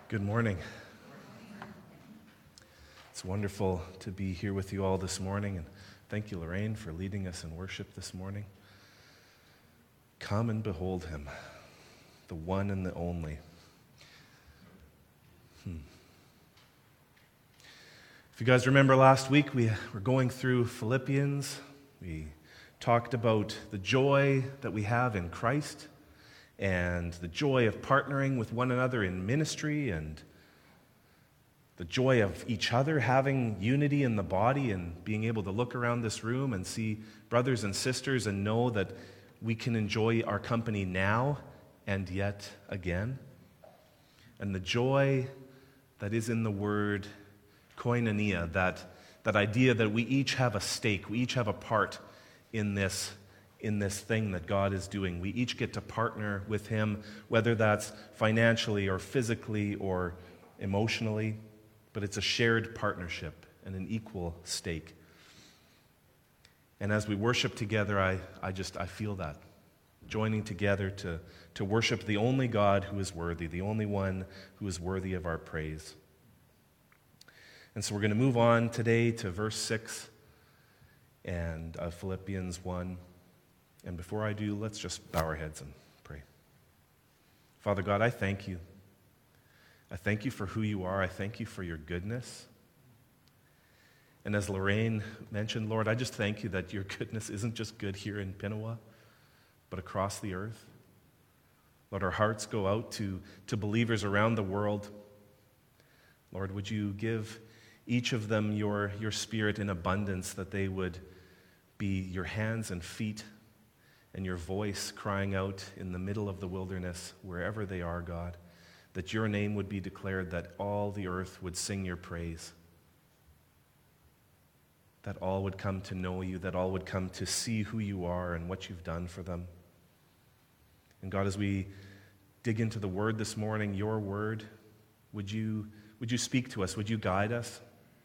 Good morning. It's wonderful to be here with you all this morning, and thank you, Lorraine, for leading us in worship this morning. Come and behold him, the one and the only. If you guys remember last week, we were going through Philippians. We talked about the joy that we have in Christ and the joy of partnering with one another in ministry and the joy of each other having unity in the body and being able to look around this room and see brothers and sisters and know that we can enjoy our company now and yet again. And the joy that is in the word koinonia, that idea that we each have a stake, we each have a part in this thing that God is doing. We each get to partner with him, whether that's financially or physically or emotionally, but it's a shared partnership and an equal stake. And as we worship together, I feel that, joining together to worship the only God who is worthy, the only one who is worthy of our praise. And so we're going to move on today to verse 6 and of Philippians 1. And before I do, let's just bow our heads and pray. Father God, I thank you. I thank you for who you are. I thank you for your goodness. And as Lorraine mentioned, Lord, I just thank you that your goodness isn't just good here in Pinawa, but across the earth. Lord, our hearts go out to believers around the world. Lord, would you give each of them your spirit in abundance, that they would be your hands and feet and your voice crying out in the middle of the wilderness, wherever they are, God, that your name would be declared, that all the earth would sing your praise, that all would come to know you, that all would come to see who you are and what you've done for them. And God, as we dig into the word this morning, your word, would you speak to us? Would you guide us?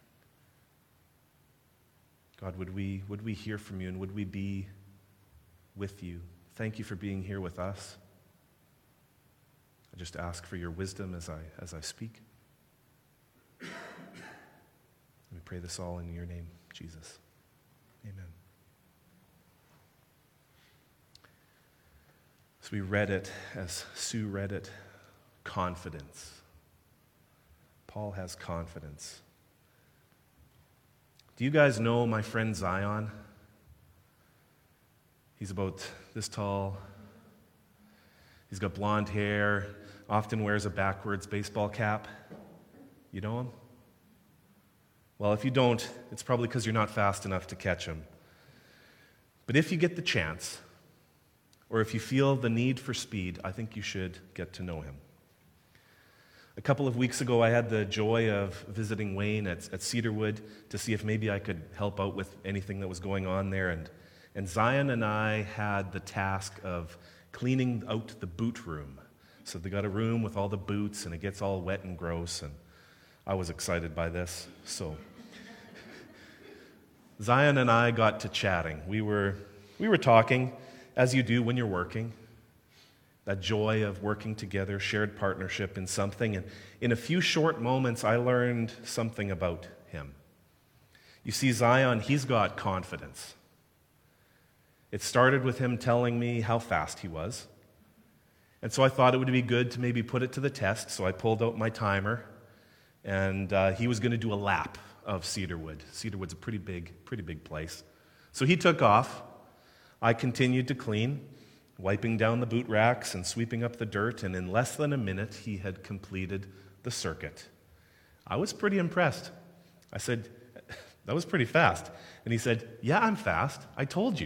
God, would we hear from you, and would we be with you? Thank you for being here with us. I just ask for your wisdom as I speak. We pray this all in your name, Jesus. Amen. So we read it, as Sue read it, confidence. Paul has confidence. Do you guys know my friend Zion? He's about this tall. He's got blonde hair, often wears a backwards baseball cap. You know him? Well, if you don't, it's probably because you're not fast enough to catch him. But if you get the chance, or if you feel the need for speed, I think you should get to know him. A couple of weeks ago, I had the joy of visiting Wayne at Cedarwood to see if maybe I could help out with anything that was going on there. And Zion and I had the task of cleaning out the boot room. So they got a room with all the boots, and it gets all wet and gross, and I was excited by this. So Zion and I got to chatting. We were talking, as you do when you're working. That joy of working together, shared partnership in something. And in a few short moments, I learned something about him. You see, Zion, he's got confidence. It started with him telling me how fast he was. And so I thought it would be good to maybe put it to the test. So I pulled out my timer, and he was going to do a lap of Cedarwood. Cedarwood's a pretty big place. So he took off. I continued to clean, wiping down the boot racks and sweeping up the dirt, and in less than a minute, he had completed the circuit. I was pretty impressed. I said, "That was pretty fast." And he said, "Yeah, I'm fast. I told you."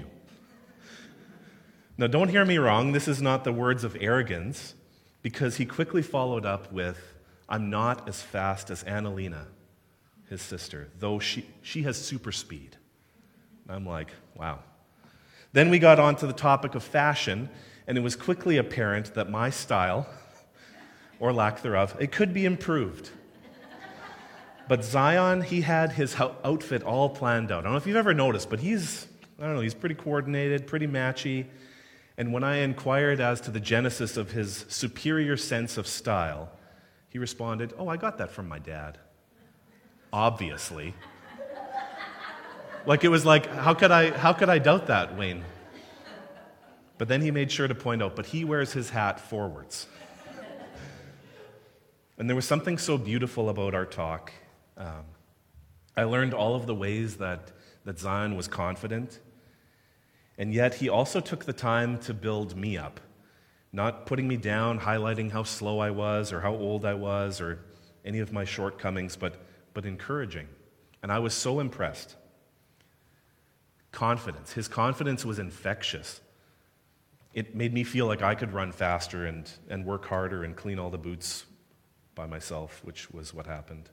Now, don't hear me wrong. This is not the words of arrogance, because he quickly followed up with, "I'm not as fast as Annalena, his sister, though she has super speed." And I'm like, wow. Then we got on to the topic of fashion, and it was quickly apparent that my style, or lack thereof, it could be improved. But Zion, he had his outfit all planned out. I don't know if you've ever noticed, but he's pretty coordinated, pretty matchy. And when I inquired as to the genesis of his superior sense of style, He responded, "Oh, I got that from my dad." Obviously. It was like, how could I doubt that, Wayne? But then he made sure to point out, but he wears his hat forwards. And there was something so beautiful about our talk. I learned all of the ways that Zion was confident, and yet he also took the time to build me up, not putting me down, highlighting how slow I was or how old I was or any of my shortcomings, but encouraging. And I was so impressed. Confidence. His confidence was infectious. It made me feel like I could run faster and work harder and clean all the boots by myself, which was what happened.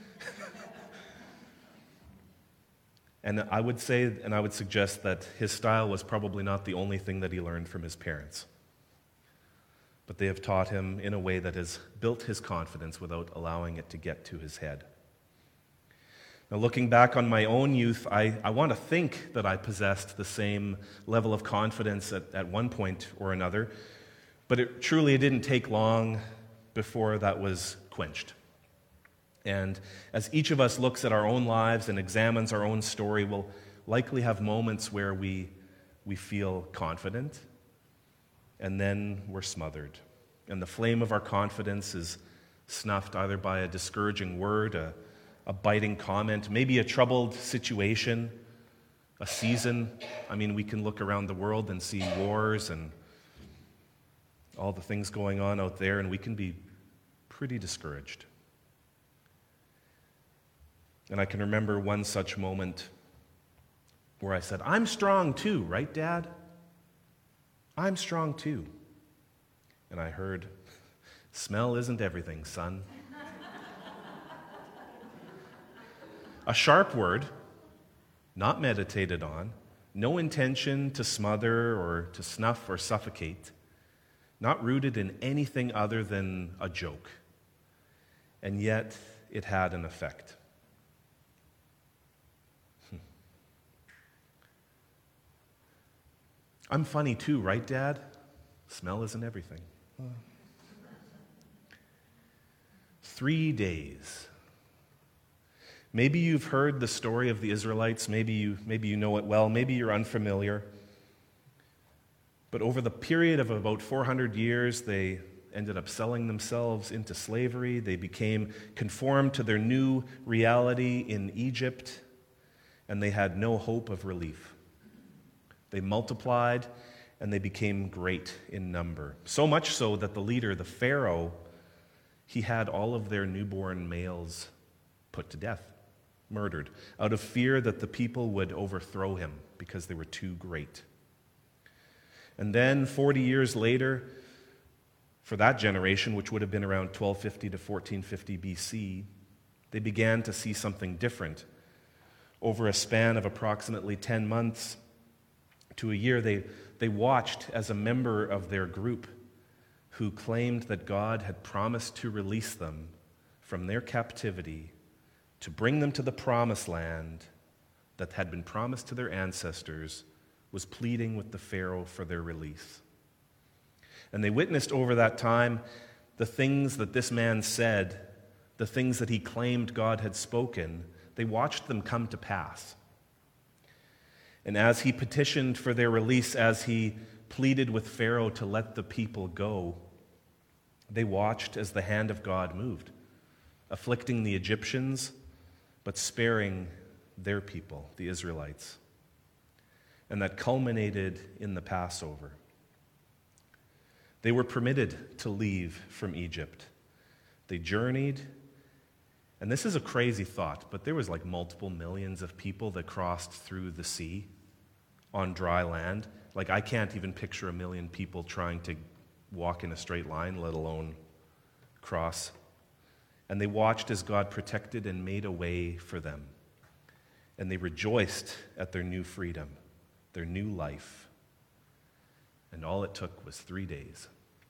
And I would say, and I would suggest that his style was probably not the only thing that he learned from his parents. But they have taught him in a way that has built his confidence without allowing it to get to his head. Now, looking back on my own youth, I want to think that I possessed the same level of confidence at one point or another, but it truly didn't take long before that was quenched. And as each of us looks at our own lives and examines our own story, we'll likely have moments where we feel confident, and then we're smothered. And the flame of our confidence is snuffed either by a discouraging word, a biting comment, maybe a troubled situation, a season. I mean, we can look around the world and see wars and all the things going on out there, and we can be pretty discouraged. And I can remember one such moment where I said, "I'm strong too, right, Dad? I'm strong too." And I heard, "Smell isn't everything, son." A sharp word, not meditated on, no intention to smother or to snuff or suffocate, not rooted in anything other than a joke. And yet, it had an effect. "I'm funny too, right, Dad? Smell isn't everything." 3 days. Maybe you've heard the story of the Israelites. Maybe you know it well. Maybe you're unfamiliar. But over the period of about 400 years, they ended up selling themselves into slavery. They became conformed to their new reality in Egypt, and they had no hope of relief. They multiplied, and they became great in number. So much so that the leader, the Pharaoh, he had all of their newborn males put to death, murdered, out of fear that the people would overthrow him because they were too great. And then 40 years later, for that generation, which would have been around 1250 to 1450 BC, they began to see something different. Over a span of approximately 10 months to a year, they watched as a member of their group who claimed that God had promised to release them from their captivity, to bring them to the promised land that had been promised to their ancestors, was pleading with the Pharaoh for their release. And they witnessed over that time the things that this man said, the things that he claimed God had spoken. They watched them come to pass. And as he petitioned for their release, as he pleaded with Pharaoh to let the people go, they watched as the hand of God moved, afflicting the Egyptians, but sparing their people, the Israelites. And that culminated in the Passover. They were permitted to leave from Egypt. They journeyed, and this is a crazy thought, but there was like multiple millions of people that crossed through the sea on dry land. Like, I can't even picture a million people trying to walk in a straight line, let alone cross. And they watched as God protected and made a way for them. And they rejoiced at their new freedom, their new life. And all it took was 3 days.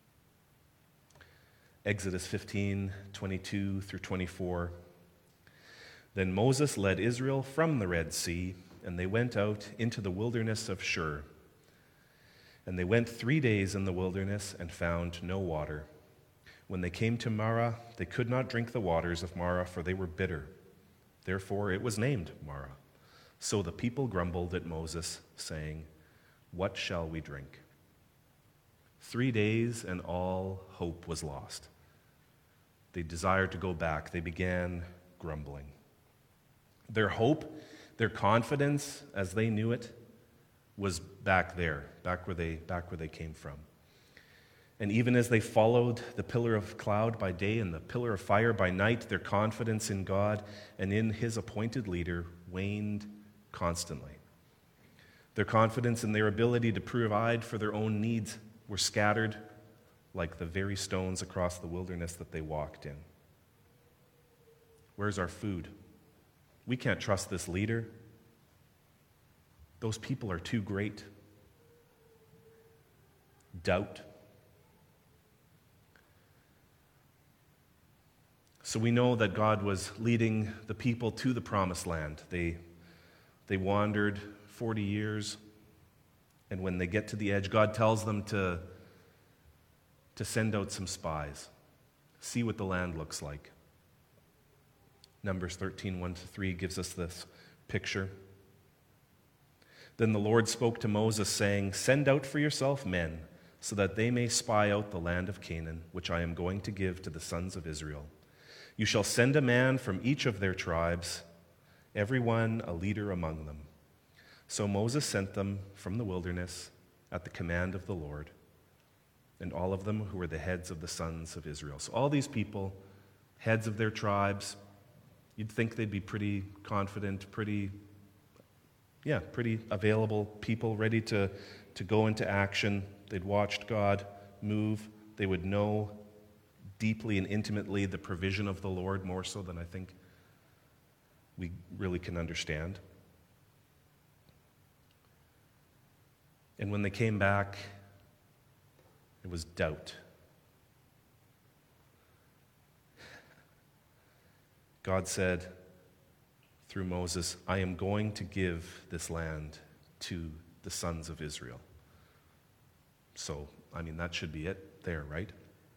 Exodus 15:22 through 24. Then Moses led Israel from the Red Sea, and they went out into the wilderness of Shur. And they went 3 days in the wilderness and found no water. When they came to Marah, they could not drink the waters of Marah, for they were bitter. Therefore it was named Marah. So the people grumbled at Moses, saying, "What shall we drink?" 3 days and all hope was lost. They desired to go back. They began grumbling. Their hope, their confidence, as they knew it, was back there, back where they came from. And even as they followed the pillar of cloud by day and the pillar of fire by night, their confidence in God and in his appointed leader waned constantly. Their confidence in their ability to provide for their own needs were scattered like the very stones across the wilderness that they walked in. Where's our food? We can't trust this leader. Those people are too great. Doubt. So we know that God was leading the people to the promised land. They wandered 40 years, and when they get to the edge, God tells them to send out some spies, see what the land looks like. Numbers 13, 1-3 gives us this picture. Then the Lord spoke to Moses, saying, "Send out for yourself men, so that they may spy out the land of Canaan, which I am going to give to the sons of Israel. You shall send a man from each of their tribes, every one a leader among them." So Moses sent them from the wilderness at the command of the Lord, and all of them who were the heads of the sons of Israel. So all these people, heads of their tribes, you'd think they'd be pretty confident, pretty available people, ready to go into action. They'd watched God move. They would know deeply and intimately the provision of the Lord, more so than I think we really can understand. And when they came back, it was doubt. God said through Moses, "I am going to give this land to the sons of Israel." So, that should be it there, right?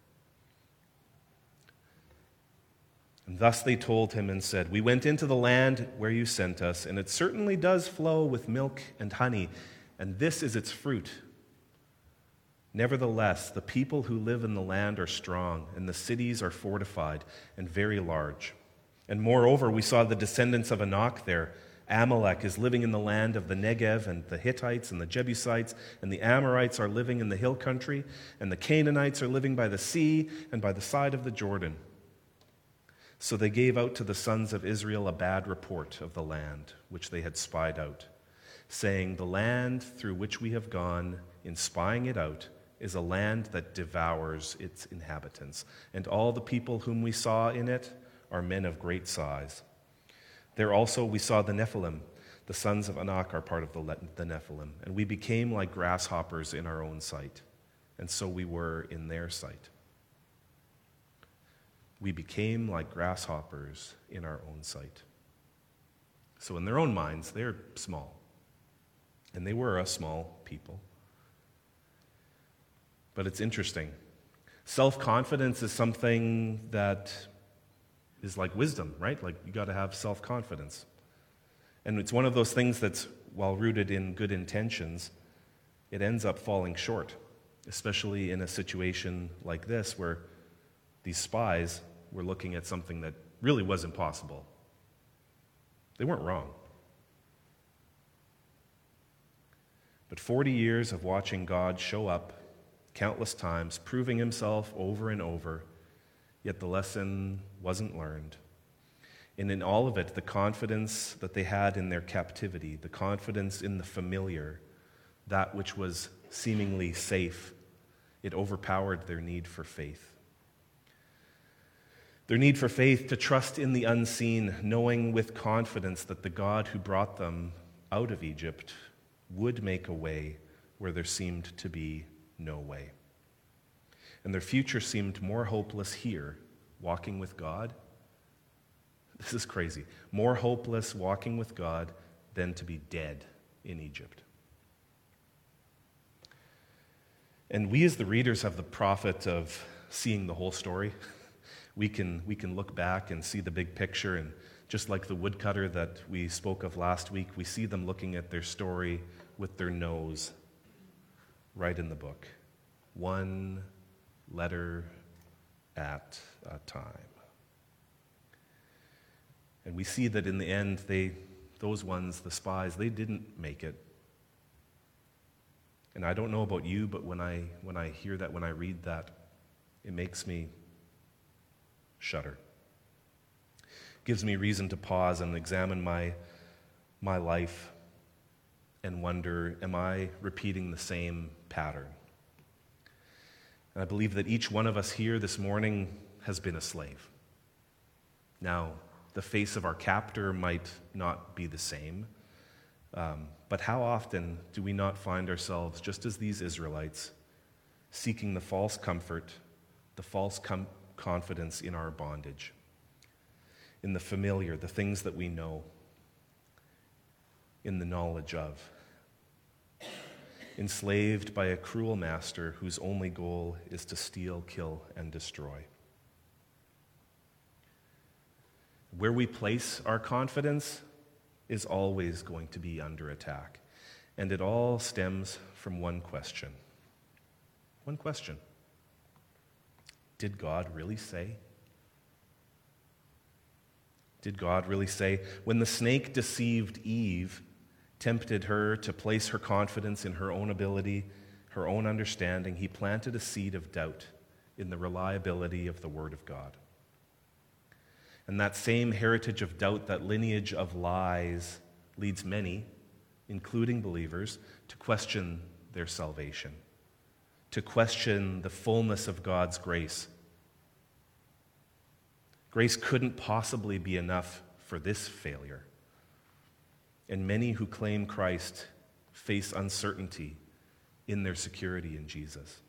And thus they told him and said, "We went into the land where you sent us, and it certainly does flow with milk and honey, and this is its fruit. Nevertheless, the people who live in the land are strong, and the cities are fortified and very large. And moreover, we saw the descendants of Anak there. Amalek is living in the land of the Negev, and the Hittites and the Jebusites and the Amorites are living in the hill country, and the Canaanites are living by the sea and by the side of the Jordan." So they gave out to the sons of Israel a bad report of the land which they had spied out, saying, "The land through which we have gone in spying it out is a land that devours its inhabitants, and all the people whom we saw in it are men of great size. There also we saw the Nephilim. The sons of Anak are part of the Nephilim, and we became like grasshoppers in our own sight, and so we were in their sight." We became like grasshoppers in our own sight. So in their own minds, they're small. And they were a small people. But it's interesting. Self-confidence is something that is like wisdom, right? Like you got to have self-confidence. And it's one of those things that's, while rooted in good intentions, it ends up falling short, especially in a situation like this where these spies were looking at something that really was impossible. They weren't wrong. But 40 years of watching God show up countless times, proving himself over and over, yet the lesson wasn't learned. And in all of it, the confidence that they had in their captivity, the confidence in the familiar, that which was seemingly safe, it overpowered their need for faith. Their need for faith to trust in the unseen, knowing with confidence that the God who brought them out of Egypt would make a way where there seemed to be no way. And their future seemed more hopeless here, walking with God. This is crazy. More hopeless walking with God than to be dead in Egypt. And we as the readers of the prophet of seeing the whole story. We can look back and see the big picture, and just like the woodcutter that we spoke of last week, we see them looking at their story with their nose right in the book. One letter at a time. And we see that in the end, those ones, the spies, they didn't make it. And I don't know about you, but when I hear that, when I read that, it makes me shudder. It gives me reason to pause and examine my life and wonder, am I repeating the same pattern? And I believe that each one of us here this morning has been a slave. Now, the face of our captor might not be the same, but how often do we not find ourselves, just as these Israelites, seeking the false comfort, the false confidence in our bondage, in the familiar, the things that we know, in the knowledge of, enslaved by a cruel master whose only goal is to steal, kill, and destroy. Where we place our confidence is always going to be under attack. And it all stems from one question. One question. Did God really say? Did God really say? When the snake deceived Eve, tempted her to place her confidence in her own ability, her own understanding, he planted a seed of doubt in the reliability of the Word of God. And that same heritage of doubt, that lineage of lies, leads many, including believers, to question their salvation, to question the fullness of God's grace. Grace couldn't possibly be enough for this failure. And many who claim Christ face uncertainty in their security in Jesus.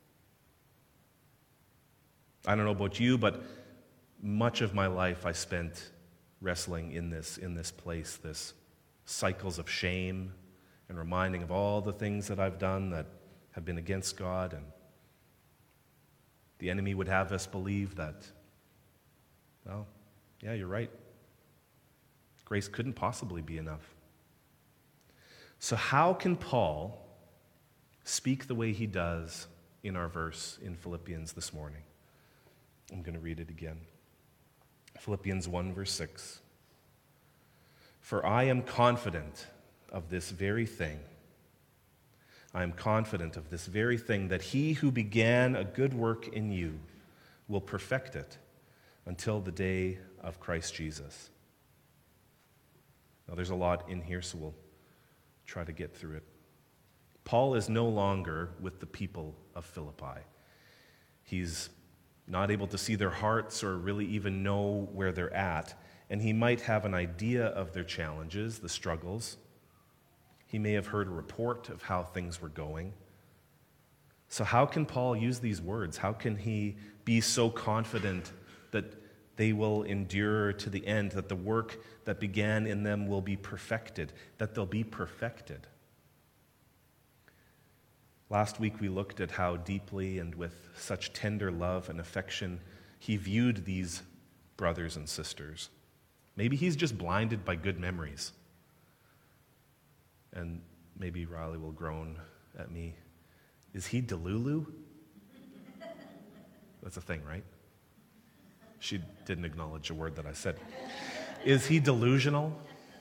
I don't know about you, but much of my life I spent wrestling in this place, this cycles of shame and reminding of all the things that I've done that have been against God. And the enemy would have us believe that, well, yeah, you're right. Grace couldn't possibly be enough. So how can Paul speak the way he does in our verse in Philippians this morning? I'm going to read it again. Philippians 1, verse 6. For I am confident of this very thing. I am confident of this very thing, that he who began a good work in you will perfect it until the day of Christ Jesus. Now there's a lot in here, so we'll try to get through it. Paul is no longer with the people of Philippi. He's not able to see their hearts or really even know where they're at. And he might have an idea of their challenges, the struggles. He may have heard a report of how things were going. So how can Paul use these words? How can he be so confident that they will endure to the end, that the work that began in them will be perfected, that they'll be perfected? Last week we looked at how deeply and with such tender love and affection he viewed these brothers and sisters. Maybe he's just blinded by good memories. And maybe Riley will groan at me. Is he Delulu? That's a thing, right? She didn't acknowledge a word that I said. Is he delusional?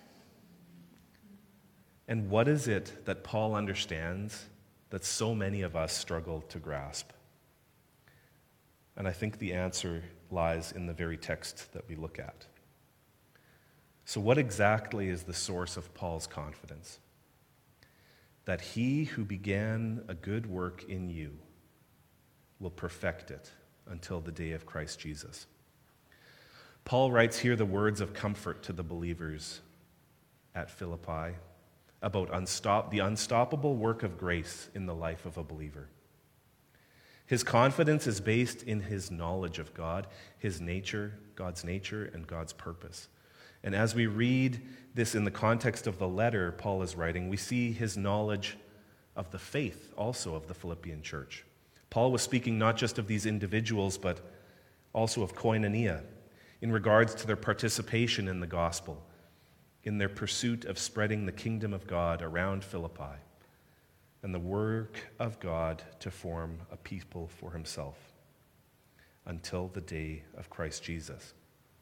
And what is it that Paul understands that so many of us struggle to grasp? And I think the answer lies in the very text that we look at. So what exactly is the source of Paul's confidence? That he who began a good work in you will perfect it until the day of Christ Jesus. Paul writes here the words of comfort to the believers at Philippi about the unstoppable work of grace in the life of a believer. His confidence is based in his knowledge of God, his nature, God's nature, and God's purpose. And as we read this in the context of the letter Paul is writing, we see his knowledge of the faith also of the Philippian church. Paul was speaking not just of these individuals, but also of koinonia, in regards to their participation in the gospel, in their pursuit of spreading the kingdom of God around Philippi, and the work of God to form a people for himself until the day of Christ Jesus.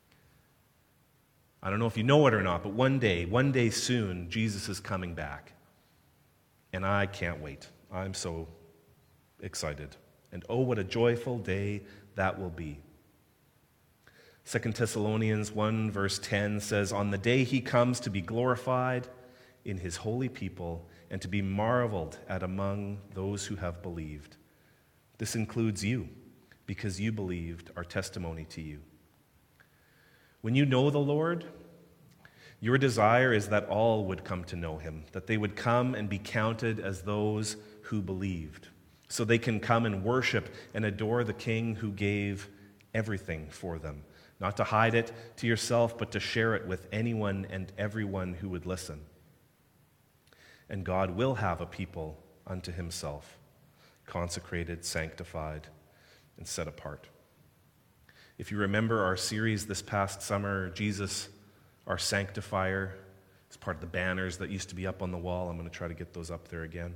I don't know if you know it or not, but one day soon, Jesus is coming back. And I can't wait. I'm so excited. And oh, what a joyful day that will be. 2 Thessalonians 1 verse 10 says, "On the day he comes to be glorified in his holy people and to be marveled at among those who have believed. This includes you, because you believed our testimony to you." When you know the Lord, your desire is that all would come to know him, that they would come and be counted as those who believed, so they can come and worship and adore the King who gave everything for them, not to hide it to yourself, but to share it with anyone and everyone who would listen. And God will have a people unto himself, consecrated, sanctified, and set apart. If you remember our series this past summer, Jesus, our Sanctifier, is part of the banners that used to be up on the wall. I'm going to try to get those up there again.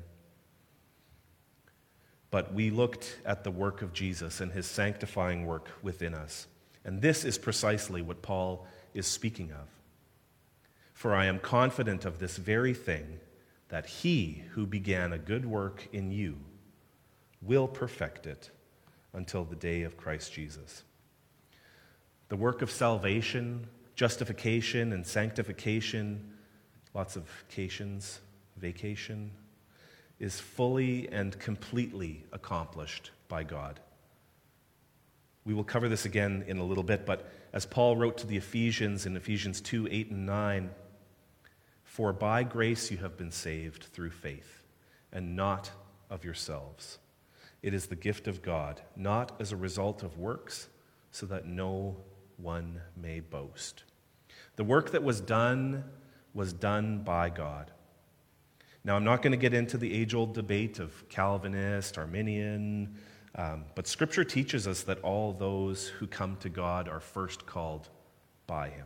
But we looked at the work of Jesus and his sanctifying work within us. And this is precisely what Paul is speaking of. "For I am confident of this very thing, that he who began a good work in you will perfect it until the day of Christ Jesus." The work of salvation, justification, and sanctification, lots of vacation, is fully and completely accomplished by God. We will cover this again in a little bit, but as Paul wrote to the Ephesians in Ephesians 2, 8, and 9, "For by grace you have been saved through faith, and not of yourselves. It is the gift of God, not as a result of works, so that no one may boast." The work that was done by God. Now, I'm not going to get into the age-old debate of Calvinist, Arminian, but Scripture teaches us that all those who come to God are first called by him.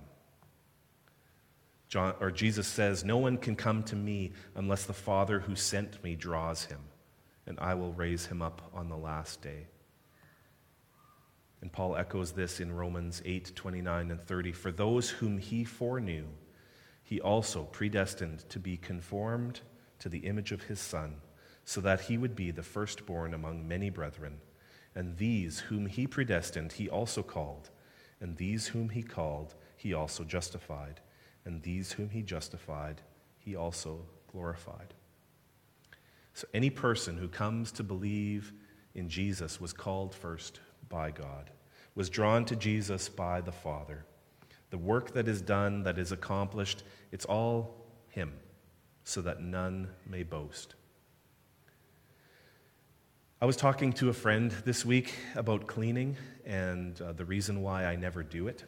Jesus says, "No one can come to me unless the Father who sent me draws him, and I will raise him up on the last day." And Paul echoes this in Romans 8, 29 and 30. "For those whom he foreknew, he also predestined to be conformed to the image of his Son, so that he would be the firstborn among many brethren. And these whom he predestined, he also called. And these whom he called, he also justified. And these whom he justified, he also glorified." So any person who comes to believe in Jesus was called first by God, was drawn to Jesus by the Father. The work that is done, that is accomplished, it's all him, so that none may boast. I was talking to a friend this week about cleaning and the reason why I never do it.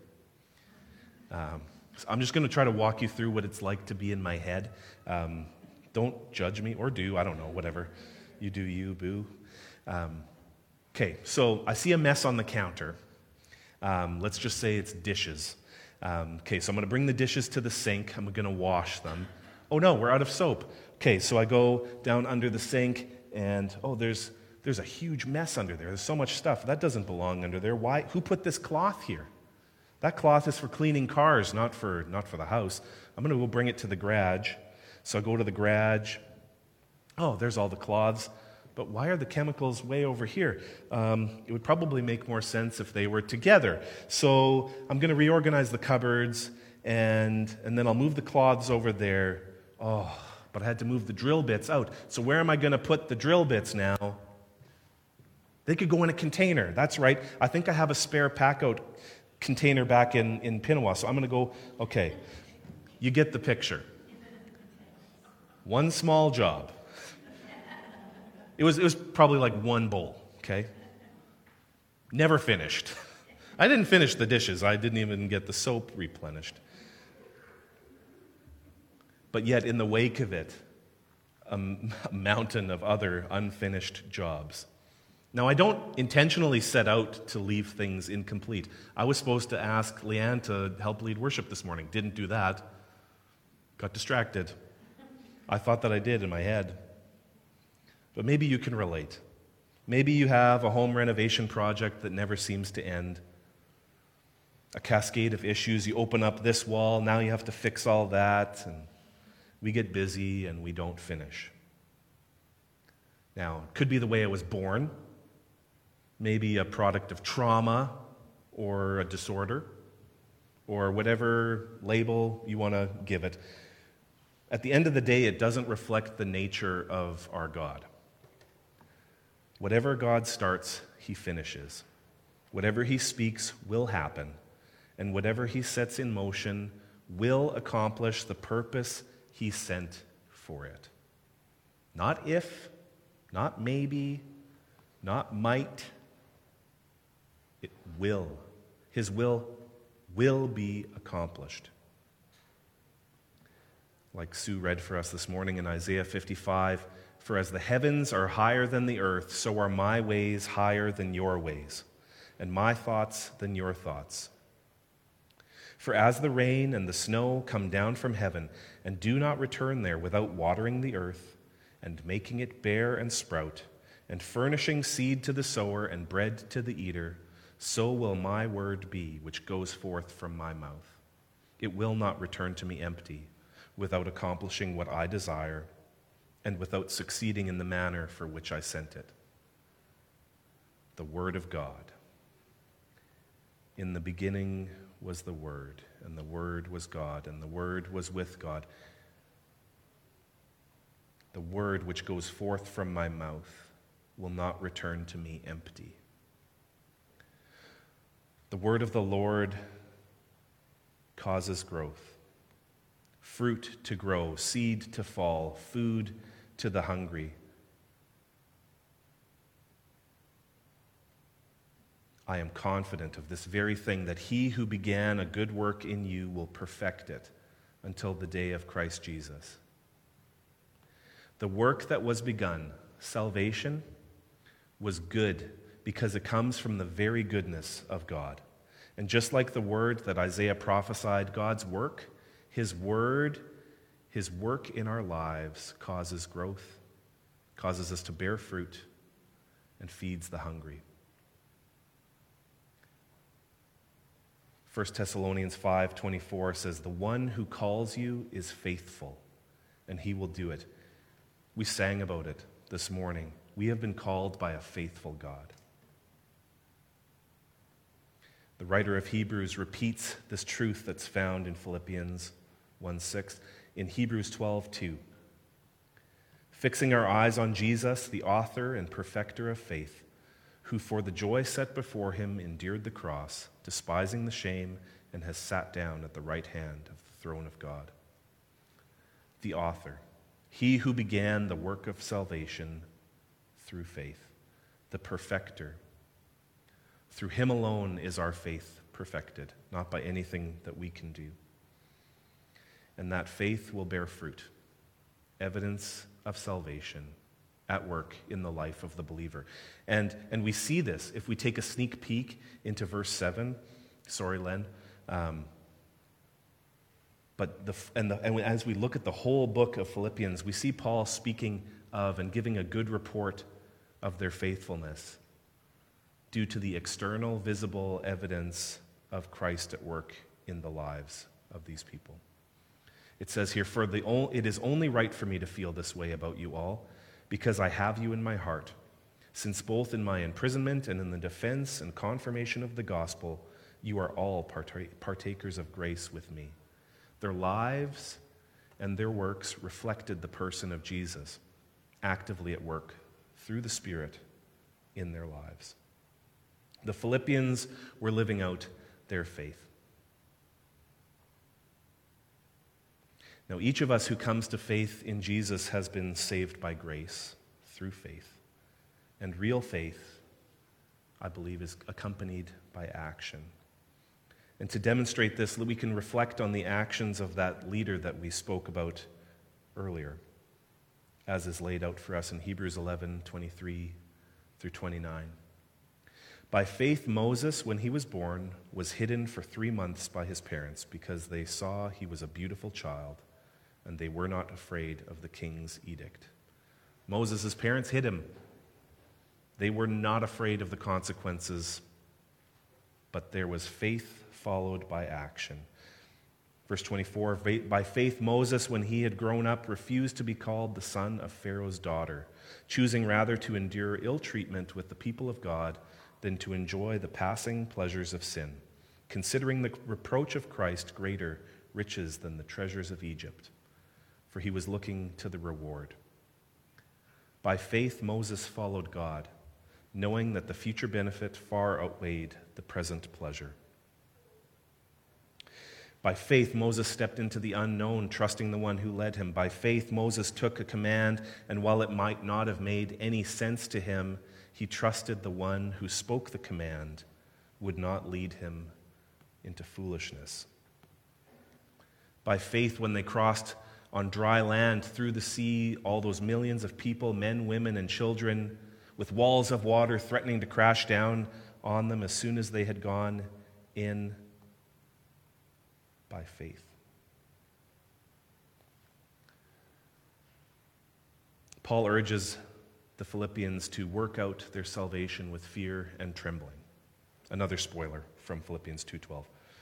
So I'm just going to try to walk you through what it's like to be in my head. Don't judge me, or do, I don't know, whatever. You do you, boo. Okay, so I see a mess on the counter. Let's just say it's dishes. Okay, so I'm going to bring the dishes to the sink. I'm going to wash them. Oh no, we're out of soap. Okay, so I go down under the sink, and there's a huge mess under there. There's so much stuff. That doesn't belong under there. Why? Who put this cloth here? That cloth is for cleaning cars, not for the house. I'm going to go bring it to the garage. So I go to the garage. Oh, there's all the cloths. But why are the chemicals way over here? It would probably make more sense if they were together. So I'm going to reorganize the cupboards, and then I'll move the cloths over there. Oh, but I had to move the drill bits out. So where am I going to put the drill bits now? They could go in a container. That's right. I think I have a spare pack-out container back in Pinawa. So I'm going to go, okay, you get the picture. One small job. It was probably like one bowl, okay? Never finished. I didn't finish the dishes. I didn't even get the soap replenished. But yet, in the wake of it, a mountain of other unfinished jobs. Now, I don't intentionally set out to leave things incomplete. I was supposed to ask Leanne to help lead worship this morning. Didn't do that. Got distracted. I thought that I did in my head. But maybe you can relate. Maybe you have a home renovation project that never seems to end. A cascade of issues. You open up this wall, now you have to fix all that, and we get busy and we don't finish. Now, it could be the way I was born, maybe a product of trauma or a disorder, or whatever label you want to give it. At the end of the day, it doesn't reflect the nature of our God. Whatever God starts, he finishes. Whatever he speaks will happen, and whatever he sets in motion will accomplish the purpose he sent for it. Not if, not maybe, not might. It will. His will be accomplished. Like Sue read for us this morning in Isaiah 55, "For as the heavens are higher than the earth, so are my ways higher than your ways, and my thoughts than your thoughts. For as the rain and the snow come down from heaven, and do not return there without watering the earth, and making it bear and sprout, and furnishing seed to the sower and bread to the eater, so will my word be which goes forth from my mouth. It will not return to me empty, without accomplishing what I desire, and without succeeding in the manner for which I sent it." The Word of God. "In the beginning was the Word, and the Word was God, and the Word was with God. The word which goes forth from my mouth will not return to me empty." The word of the Lord causes growth, fruit to grow, seed to fall, food to the hungry. I am confident of this very thing, that he who began a good work in you will perfect it until the day of Christ Jesus. The work that was begun, salvation, was good because it comes from the very goodness of God. And just like the word that Isaiah prophesied, God's work, his work in our lives causes growth, causes us to bear fruit, and feeds the hungry. 1 Thessalonians 5:24 says, "The one who calls you is faithful, and he will do it." We sang about it this morning. We have been called by a faithful God. The writer of Hebrews repeats this truth that's found in Philippians 1:6 in Hebrews 12:2. "Fixing our eyes on Jesus, the author and perfecter of faith, who for the joy set before him endured the cross, despising the shame, and has sat down at the right hand of the throne of God." The author, he who began the work of salvation through faith, the perfecter. Through him alone is our faith perfected, not by anything that we can do. And that faith will bear fruit, evidence of salvation at work in the life of the believer. And we see this if we take a sneak peek into verse 7. Sorry, Len. As we look at the whole book of Philippians, we see Paul speaking of and giving a good report of their faithfulness due to the external, visible evidence of Christ at work in the lives of these people. It says here, "It is only right for me to feel this way about you all, because I have you in my heart, since both in my imprisonment and in the defense and confirmation of the gospel, you are all partakers of grace with me." Their lives and their works reflected the person of Jesus, actively at work through the Spirit in their lives. The Philippians were living out their faith. Now, each of us who comes to faith in Jesus has been saved by grace through faith. And real faith, I believe, is accompanied by action. And to demonstrate this, we can reflect on the actions of that leader that we spoke about earlier, as is laid out for us in Hebrews 11:23 through 29. By faith, Moses, when he was born, was hidden for 3 months by his parents because they saw he was a beautiful child, and they were not afraid of the king's edict. Moses' parents hid him. They were not afraid of the consequences, but there was faith followed by action. Verse 24, by faith Moses, when he had grown up, refused to be called the son of Pharaoh's daughter, choosing rather to endure ill treatment with the people of God than to enjoy the passing pleasures of sin, considering the reproach of Christ greater riches than the treasures of Egypt, for he was looking to the reward. By faith Moses followed God, knowing that the future benefit far outweighed the present pleasure. By faith, Moses stepped into the unknown, trusting the one who led him. By faith, Moses took a command, and while it might not have made any sense to him, he trusted the one who spoke the command would not lead him into foolishness. By faith, when they crossed on dry land through the sea, all those millions of people, men, women, and children, with walls of water threatening to crash down on them as soon as they had gone in, by faith. Paul urges the Philippians to work out their salvation with fear and trembling. Another spoiler from Philippians 2:12.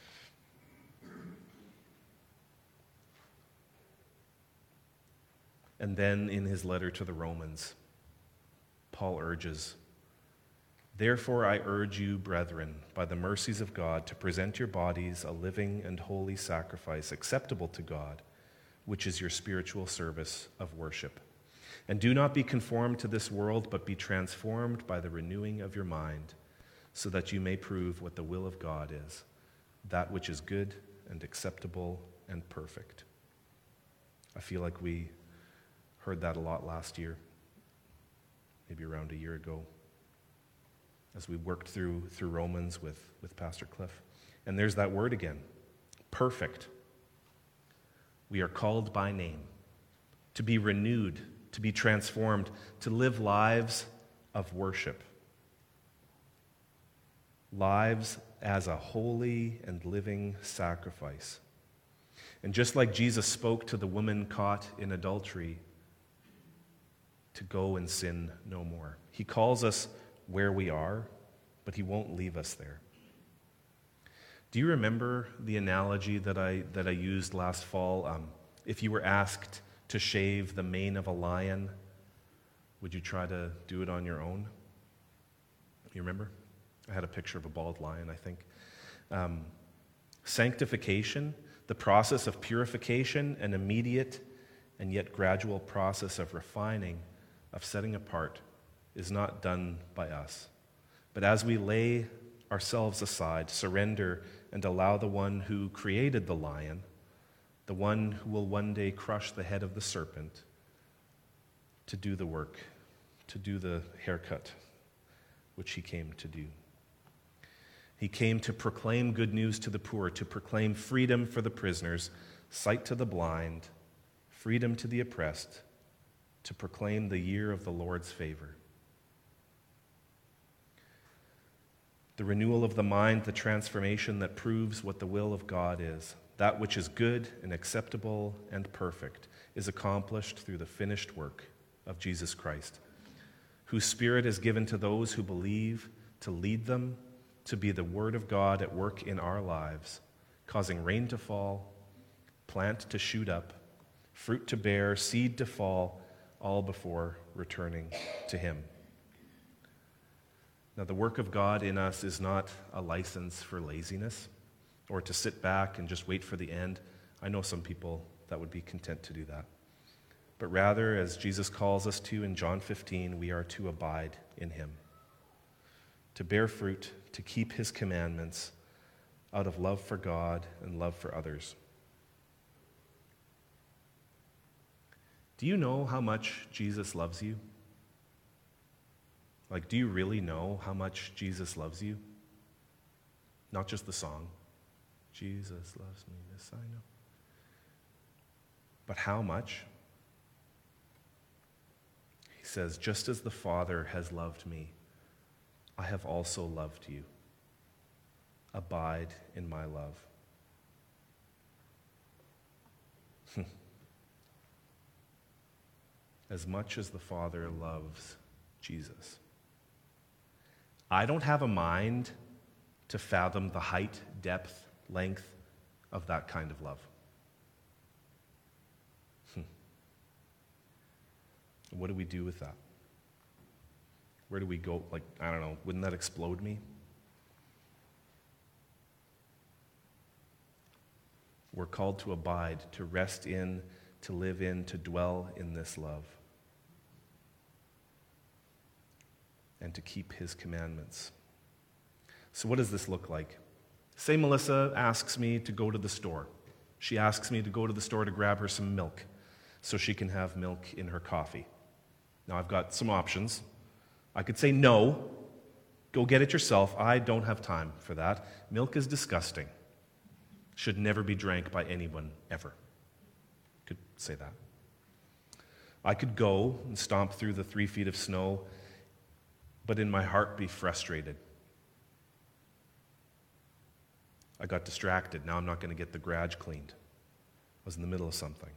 And then in his letter to the Romans, Paul urges, therefore I urge you, brethren, by the mercies of God, to present your bodies a living and holy sacrifice acceptable to God, which is your spiritual service of worship. And do not be conformed to this world, but be transformed by the renewing of your mind, so that you may prove what the will of God is, that which is good and acceptable and perfect. I feel like we heard that a lot last year, maybe around a year ago, as we worked through Romans with Pastor Cliff. And there's that word again, perfect. We are called by name, to be renewed, to be transformed, to live lives of worship. Lives as a holy and living sacrifice. And just like Jesus spoke to the woman caught in adultery to go and sin no more, he calls us where we are, but he won't leave us there. Do you remember the analogy that I used last fall? If you were asked to shave the mane of a lion, would you try to do it on your own? You remember? I had a picture of a bald lion, I think. Sanctification, the process of purification, an immediate and yet gradual process of refining, of setting apart, is not done by us. But as we lay ourselves aside, surrender, and allow the one who created the lion, the one who will one day crush the head of the serpent, to do the work, to do the haircut, which he came to do. He came to proclaim good news to the poor, to proclaim freedom for the prisoners, sight to the blind, freedom to the oppressed, to proclaim the year of the Lord's favor. The renewal of the mind, the transformation that proves what the will of God is, that which is good and acceptable and perfect, is accomplished through the finished work of Jesus Christ, whose Spirit is given to those who believe to lead them, to be the Word of God at work in our lives, causing rain to fall, plant to shoot up, fruit to bear, seed to fall, all before returning to him. Now, the work of God in us is not a license for laziness or to sit back and just wait for the end. I know some people that would be content to do that. But rather, as Jesus calls us to in John 15, we are to abide in him, to bear fruit, to keep his commandments out of love for God and love for others. Do you know how much Jesus loves you? Like, do you really know how much Jesus loves you? Not just the song, Jesus loves me, this I know. But how much? He says, just as the Father has loved me, I have also loved you. Abide in my love. As much as the Father loves Jesus. I don't have a mind to fathom the height, depth, length of that kind of love. What do we do with that? Where do we go? Like, I don't know, wouldn't that explode me? We're called to abide, to rest in, to live in, to dwell in this love, and to keep his commandments. So what does this look like? Say Melissa asks me to go to the store. She asks me to go to the store to grab her some milk so she can have milk in her coffee. Now I've got some options. I could say no, go get it yourself. I don't have time for that. Milk is disgusting. Should never be drank by anyone, ever. Could say that. I could go and stomp through the 3 feet of snow, but in my heart be frustrated. I got distracted. Now I'm not going to get the garage cleaned. I was in the middle of something.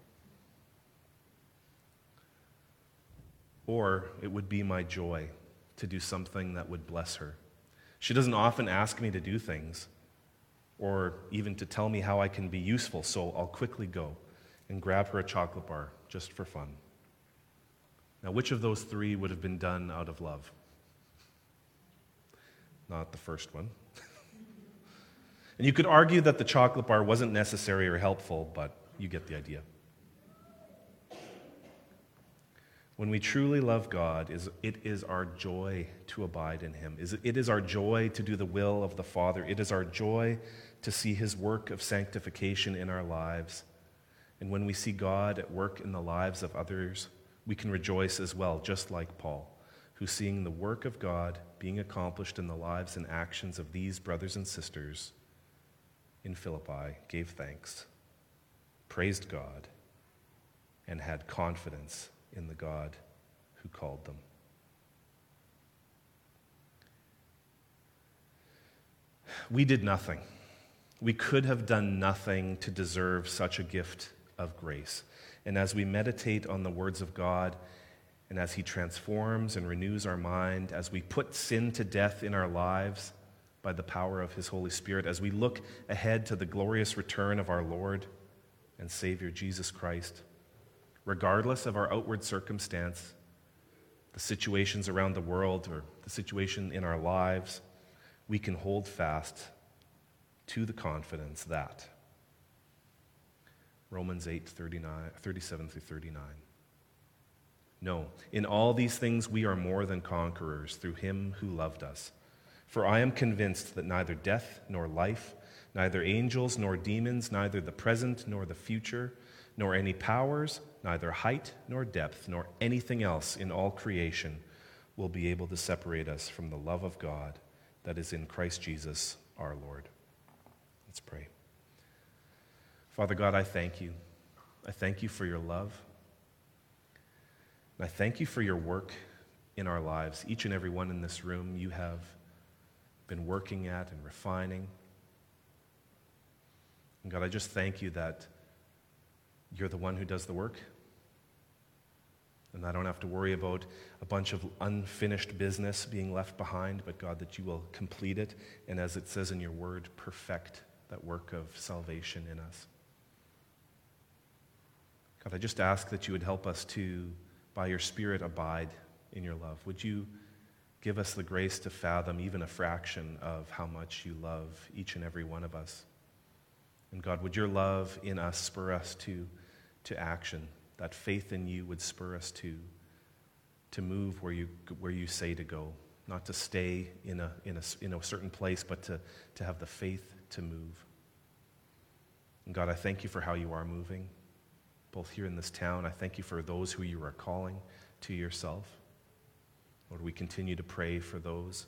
Or it would be my joy to do something that would bless her. She doesn't often ask me to do things or even to tell me how I can be useful, so I'll quickly go and grab her a chocolate bar just for fun. Now, which of those 3 would have been done out of love? Not the first one. And you could argue that the chocolate bar wasn't necessary or helpful, but you get the idea. When we truly love God, it is our joy to abide in him. It is our joy to do the will of the Father. It is our joy to see his work of sanctification in our lives. And when we see God at work in the lives of others, we can rejoice as well, just like Paul, who, seeing the work of God being accomplished in the lives and actions of these brothers and sisters in Philippi, gave thanks, praised God, and had confidence in the God who called them. We did nothing. We could have done nothing to deserve such a gift of grace. And as we meditate on the words of God, and as he transforms and renews our mind, as we put sin to death in our lives by the power of his Holy Spirit, as we look ahead to the glorious return of our Lord and Savior Jesus Christ, regardless of our outward circumstance, the situations around the world or the situation in our lives, we can hold fast to the confidence that Romans 8:37-39. No, in all these things we are more than conquerors through him who loved us. For I am convinced that neither death nor life, neither angels nor demons, neither the present nor the future, nor any powers, neither height nor depth, nor anything else in all creation will be able to separate us from the love of God that is in Christ Jesus our Lord. Let's pray. Father God, I thank you. I thank you for your love. And I thank you for your work in our lives. Each and every one in this room you have been working at and refining. And God, I just thank you that you're the one who does the work. And I don't have to worry about a bunch of unfinished business being left behind, but God, that you will complete it, and as it says in your word, perfect that work of salvation in us. God, I just ask that you would help us to, by your Spirit, abide in your love. Would you give us the grace to fathom even a fraction of how much you love each and every one of us? And God, would your love in us spur us to action? That faith in you would spur us to move where you say to go, not to stay in a certain place, but to have the faith to move. And God, I thank you for how you are moving, both here in this town. I thank you for those who you are calling to yourself. Lord, we continue to pray for those.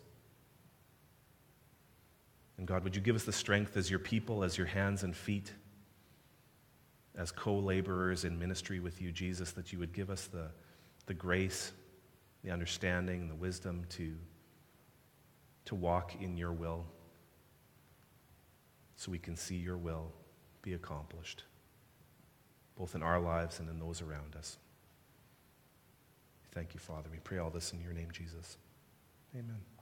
And God, would you give us the strength as your people, as your hands and feet, as co-laborers in ministry with you, Jesus, that you would give us the grace, the understanding, the wisdom to to walk in your will so we can see your will be accomplished, both in our lives and in those around us. Thank you, Father. We pray all this in your name, Jesus. Amen.